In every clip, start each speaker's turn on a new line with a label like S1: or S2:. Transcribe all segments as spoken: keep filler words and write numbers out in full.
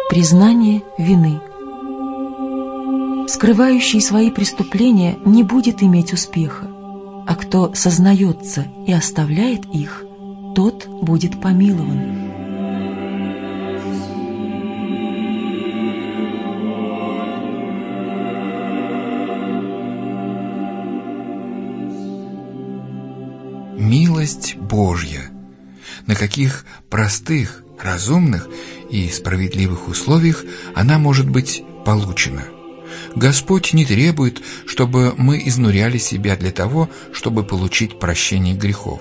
S1: Признание вины. Скрывающий свои преступления не будет иметь успеха, а кто сознается и оставляет их, тот будет помилован.
S2: Милость Божья. На каких простых, разумных и справедливых условиях она может быть получена? Господь не требует, чтобы мы изнуряли себя для того, чтобы получить прощение грехов.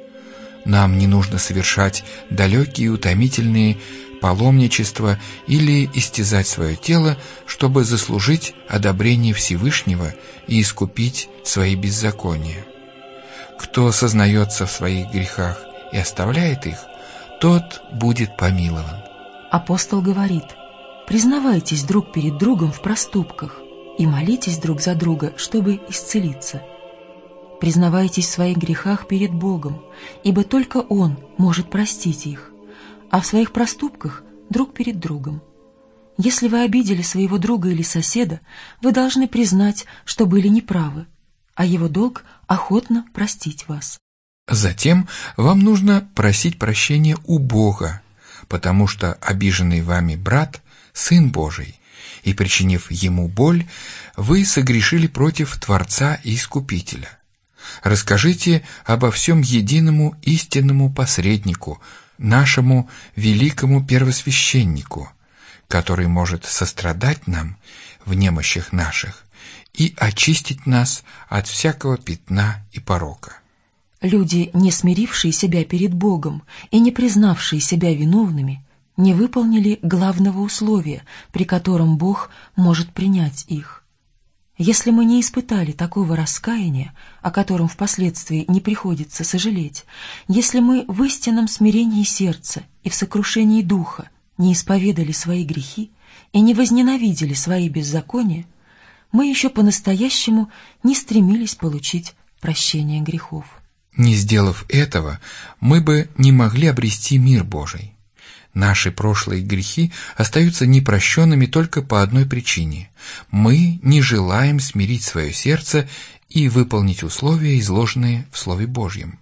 S2: Нам не нужно совершать далекие и утомительные паломничества или истязать свое тело, чтобы заслужить одобрение Всевышнего и искупить свои беззакония. Кто сознается в своих грехах и оставляет их, тот будет помилован.
S1: Апостол говорит: признавайтесь друг перед другом в проступках и молитесь друг за друга, чтобы исцелиться. Признавайтесь в своих грехах перед Богом, ибо только Он может простить их, а в своих проступках друг перед другом. Если вы обидели своего друга или соседа, вы должны признать, что были неправы, а его долг — охотно простить вас.
S2: Затем вам нужно просить прощения у Бога, потому что обиженный вами брат — Сын Божий, и, причинив ему боль, вы согрешили против Творца и Искупителя. Расскажите обо всем единому истинному посреднику, нашему великому первосвященнику, который может сострадать нам в немощах наших и очистить нас от всякого пятна и порока.
S1: Люди, не смирившие себя перед Богом и не признавшие себя виновными, не выполнили главного условия, при котором Бог может принять их. Если мы не испытали такого раскаяния, о котором впоследствии не приходится сожалеть, если мы в истинном смирении сердца и в сокрушении духа не исповедали свои грехи и не возненавидели свои беззакония, мы еще по-настоящему не стремились получить прощение грехов.
S2: Не сделав этого, мы бы не могли обрести мир Божий. Наши прошлые грехи остаются непрощенными только по одной причине. Мы не желаем смирить свое сердце и выполнить условия, изложенные в Слове Божьем.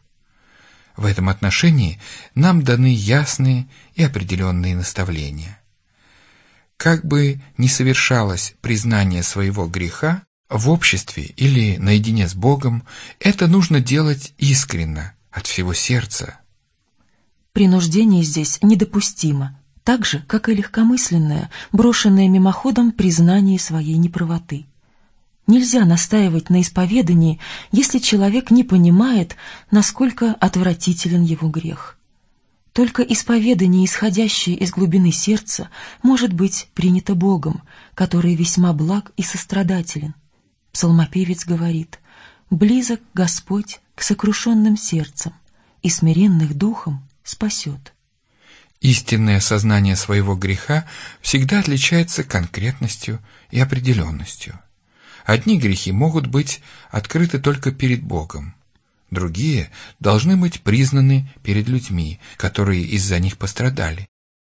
S2: В этом отношении нам даны ясные и определенные наставления. Как бы ни совершалось признание своего греха, в обществе или наедине с Богом, это нужно делать искренно, от всего сердца.
S1: Принуждение здесь недопустимо, так же, как и легкомысленное, брошенное мимоходом признание своей неправоты. Нельзя настаивать на исповедании, если человек не понимает, насколько отвратителен его грех. Только исповедание, исходящее из глубины сердца, может быть принято Богом, который весьма благ и сострадателен. Псалмопевец говорит: «Близок Господь к сокрушенным сердцам, и смиренных духом спасет».
S2: Истинное сознание своего греха всегда отличается конкретностью и определенностью. Одни грехи могут быть открыты только перед Богом, другие должны быть признаны перед людьми, которые из-за них пострадали.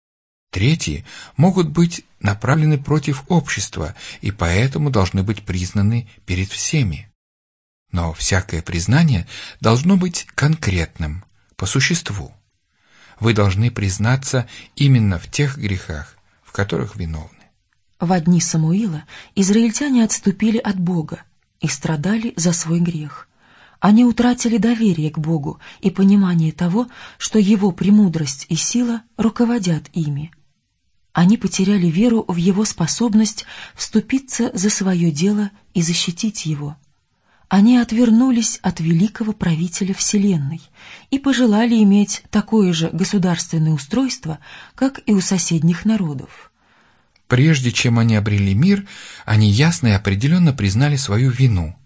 S2: Третьи могут быть направлены против общества и поэтому должны быть признаны перед всеми. Но всякое признание должно быть конкретным, по существу. Вы должны признаться именно в тех грехах, в которых виновны.
S1: В дни Самуила израильтяне отступили от Бога и страдали за свой грех. Они утратили доверие к Богу и понимание того, что Его премудрость и сила руководят ими. Они потеряли веру в Его способность вступиться за свое дело и защитить его. Они отвернулись от великого правителя Вселенной и пожелали иметь такое же государственное устройство, как и у соседних народов.
S2: Прежде чем они обрели мир, они ясно и определенно признали свою вину.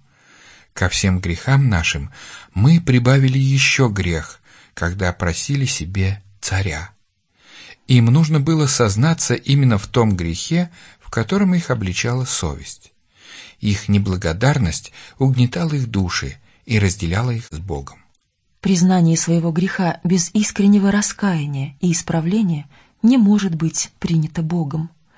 S2: Ко всем грехам нашим мы прибавили еще грех, когда просили себе царя. Им нужно было сознаться именно в том грехе, в котором их обличала совесть. Их неблагодарность угнетала их души и разделяла их с Богом.
S1: Признание своего греха без искреннего раскаяния и исправления не может быть принято Богом.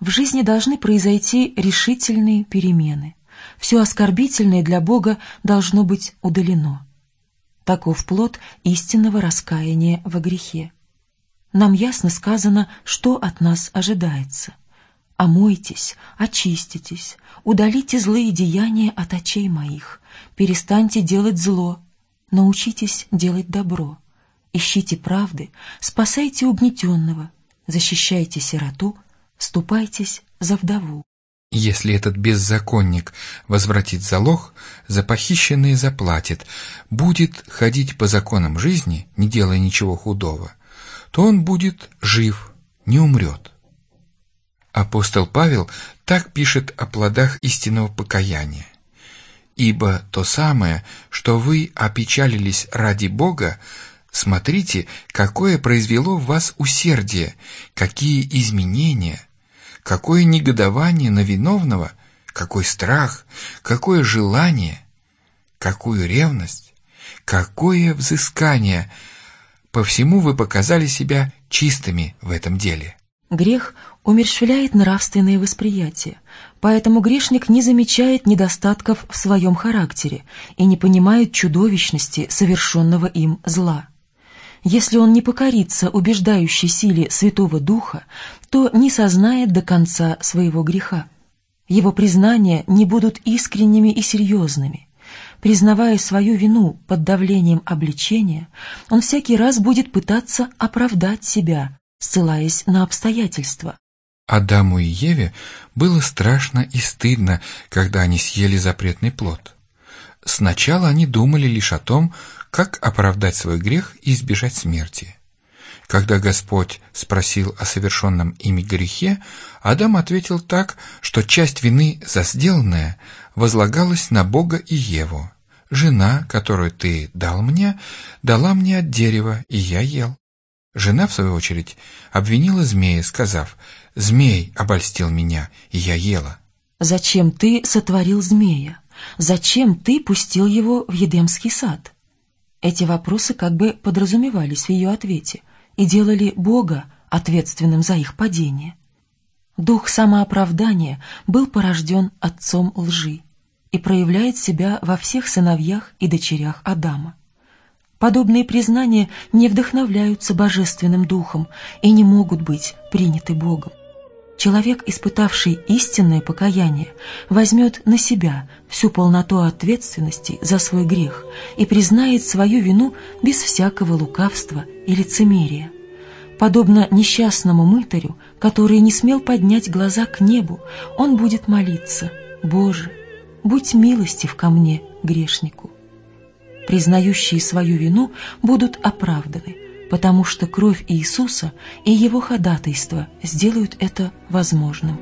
S1: В жизни должны произойти решительные перемены. Все оскорбительное для Бога должно быть удалено. Таков плод истинного раскаяния во грехе. Нам ясно сказано, что от нас ожидается. «Омойтесь, очиститесь, удалите злые деяния от очей моих, перестаньте делать зло, научитесь делать добро, ищите правды, спасайте угнетенного, защищайте сироту, вступайтесь за вдову».
S2: Если этот беззаконник возвратит залог, за похищенное заплатит, будет ходить по законам жизни, не делая ничего худого, то он будет жив, не умрет. Апостол Павел так пишет о плодах истинного покаяния. «Ибо то самое, что вы опечалились ради Бога, смотрите, какое произвело в вас усердие, какие изменения, какое негодование на виновного, какой страх, какое желание, какую ревность, какое взыскание. По всему вы показали себя чистыми в этом деле».
S1: Грех умерщвляет нравственное восприятие, поэтому грешник не замечает недостатков в своем характере и не понимает чудовищности совершенного им зла. Если он не покорится убеждающей силе Святого Духа, то не сознает до конца своего греха. Его признания не будут искренними и серьезными. Признавая свою вину под давлением обличения, он всякий раз будет пытаться оправдать себя, ссылаясь на обстоятельства.
S2: Адаму и Еве было страшно и стыдно, когда они съели запретный плод. Сначала они думали лишь о том, как оправдать свой грех и избежать смерти. Когда Господь спросил о совершенном ими грехе, Адам ответил так, что часть вины за сделанное возлагалась на Бога и Еву. «Жена, которую ты дал мне, дала мне от дерева, и я ел». Жена, в свою очередь, обвинила змея, сказав: «Змей обольстил меня, и я ела».
S1: «Зачем ты сотворил змея? Зачем ты пустил его в Едемский сад?» Эти вопросы как бы подразумевались в ее ответе и делали Бога ответственным за их падение. Дух самооправдания был порожден отцом лжи и проявляет себя во всех сыновьях и дочерях Адама. Подобные признания не вдохновляются Божественным Духом и не могут быть приняты Богом. Человек, испытавший истинное покаяние, возьмет на себя всю полноту ответственности за свой грех и признает свою вину без всякого лукавства и лицемерия. Подобно несчастному мытарю, который не смел поднять глаза к небу, он будет молиться: «Боже, будь милостив ко мне, грешнику». Признающие свою вину будут оправданы, потому что кровь Иисуса и Его ходатайство сделают это возможным.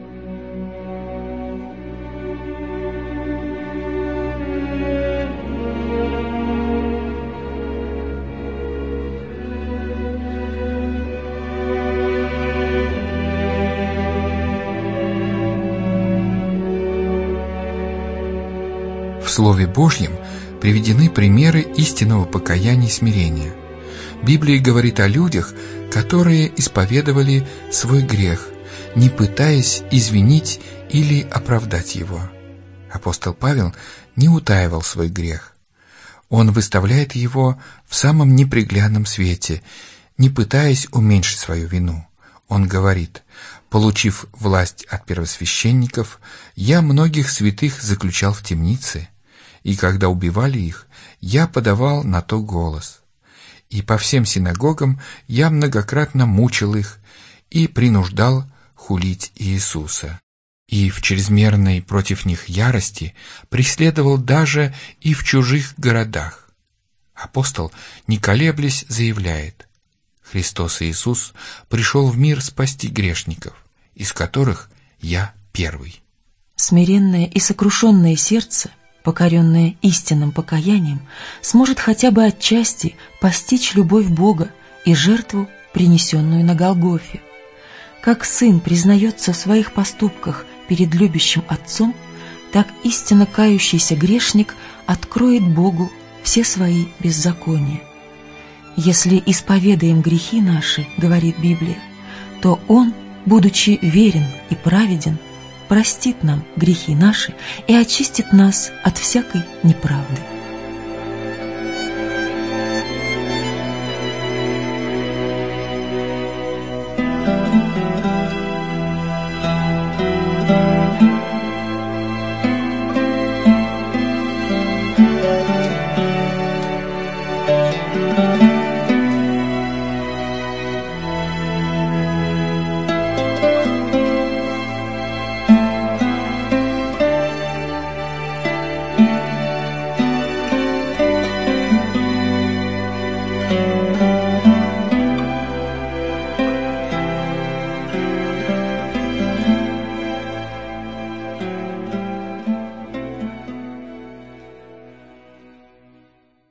S2: В Слове Божьем приведены примеры истинного покаяния и смирения. Библия говорит о людях, которые исповедовали свой грех, не пытаясь извинить или оправдать его. Апостол Павел не утаивал свой грех. Он выставляет его в самом неприглядном свете, не пытаясь уменьшить свою вину. Он говорит: «Получив власть от первосвященников, я многих святых заключал в темнице, и когда убивали их, я подавал на то голос. И по всем синагогам я многократно мучил их и принуждал хулить Иисуса. И в чрезмерной против них ярости преследовал даже и в чужих городах». Апостол, не колеблясь, заявляет: «Христос Иисус пришел в мир спасти грешников, из которых я первый».
S1: Смиренное и сокрушенное сердце, покоренное истинным покаянием, сможет хотя бы отчасти постичь любовь Бога и жертву, принесенную на Голгофе. Как сын признается в своих поступках перед любящим отцом, так истинно кающийся грешник откроет Богу все свои беззакония. «Если исповедаем грехи наши, — говорит Библия, — то Он, будучи верен и праведен, простит нам грехи наши и очистит нас от всякой неправды.